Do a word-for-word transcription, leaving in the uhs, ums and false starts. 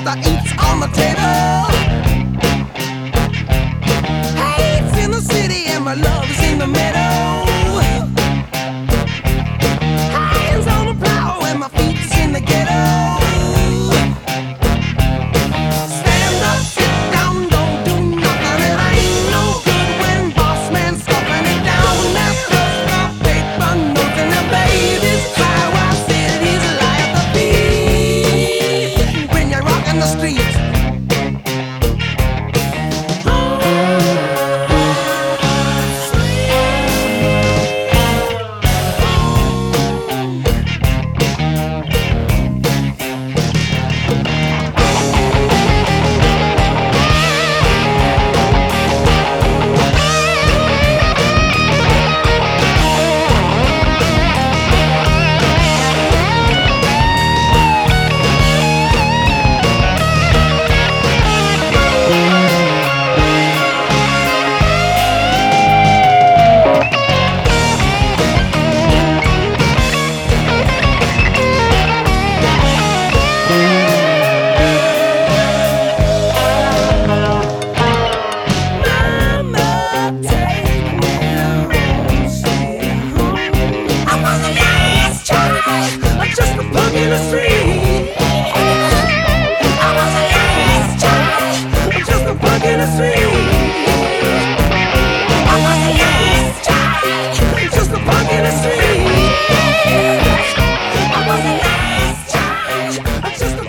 sister eats on the table. Hate's in the city and my love is in the middle. Hands on the plow and my feet is in the ghetto. Stand up, sit down, don't do nothing. It ain't no good when boss man's stuffing it down. That's just the paper notes and the babies cry while cities lie at the beat. When you're rocking the streets. Just a punk in the street. I was a last child. Just a punk in the street. I was a last child. Just a punk in the street. I was a last child. Just a